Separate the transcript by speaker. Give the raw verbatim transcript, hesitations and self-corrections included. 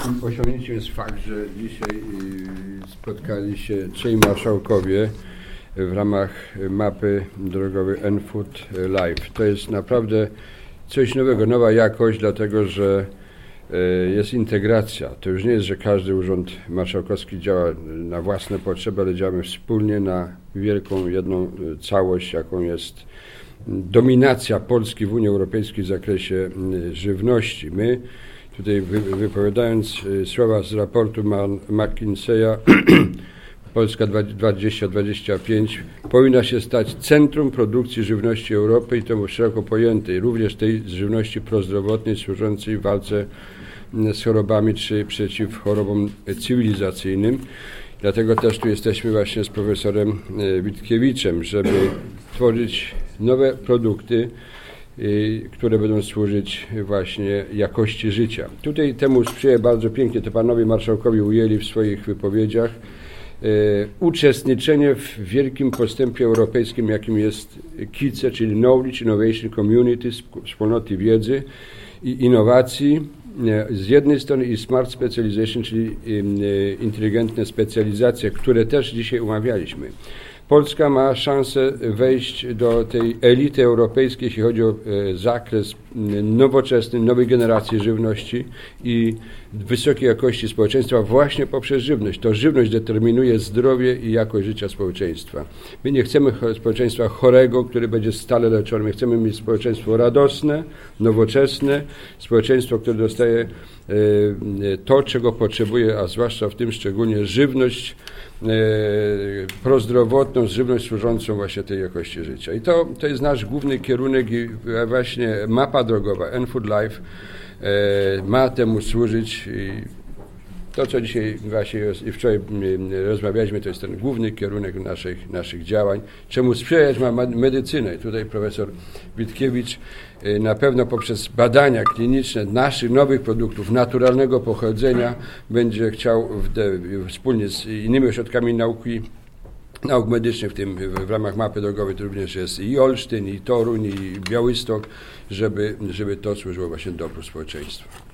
Speaker 1: Osiągnięciem jest fakt, że dzisiaj spotkali się trzej marszałkowie w ramach mapy drogowej N-Food Live. To jest naprawdę coś nowego, nowa jakość, dlatego że jest integracja. To już nie jest, że każdy urząd marszałkowski działa na własne potrzeby, ale działamy wspólnie na wielką, jedną całość, jaką jest dominacja Polski w Unii Europejskiej w zakresie żywności. My tutaj wypowiadając słowa z raportu McKinseya, Polska dwadzieścia dwadzieścia pięć powinna się stać centrum produkcji żywności Europy i to szeroko pojętej, również tej żywności prozdrowotnej służącej w walce z chorobami czy przeciw chorobom cywilizacyjnym. Dlatego też tu jesteśmy właśnie z profesorem Witkiewiczem, żeby tworzyć nowe produkty, które będą służyć właśnie jakości życia. Tutaj temu sprzyja bardzo pięknie, to panowie marszałkowie ujęli w swoich wypowiedziach, uczestniczenie w wielkim postępie europejskim, jakim jest KICE, czyli Knowledge Innovation Community, wspólnoty wiedzy i innowacji z jednej strony i Smart Specialization, czyli inteligentne specjalizacje, które też dzisiaj omawialiśmy. Polska ma szansę wejść do tej elity europejskiej, jeśli chodzi o zakres nowoczesny, nowej generacji żywności i wysokiej jakości społeczeństwa właśnie poprzez żywność. To żywność determinuje zdrowie i jakość życia społeczeństwa. My nie chcemy społeczeństwa chorego, które będzie stale leczone. My chcemy mieć społeczeństwo radosne, nowoczesne, społeczeństwo, które dostaje to, czego potrzebuje, a zwłaszcza w tym szczególnie żywność prozdrowotną, żywność służącą właśnie tej jakości życia. I to, to jest nasz główny kierunek i właśnie mapa drogowa N-Food Live ma temu służyć. I to, co dzisiaj właśnie i wczoraj rozmawialiśmy, to jest ten główny kierunek naszych, naszych działań. Czemu sprzyjać ma medycynę? I tutaj profesor Witkiewicz na pewno poprzez badania kliniczne naszych nowych produktów naturalnego pochodzenia będzie chciał w de, wspólnie z innymi ośrodkami nauki, nauk medycznych, w tym w ramach mapy drogowej to również jest i Olsztyn, i Toruń, i Białystok, żeby, żeby to służyło właśnie dobru społeczeństwa.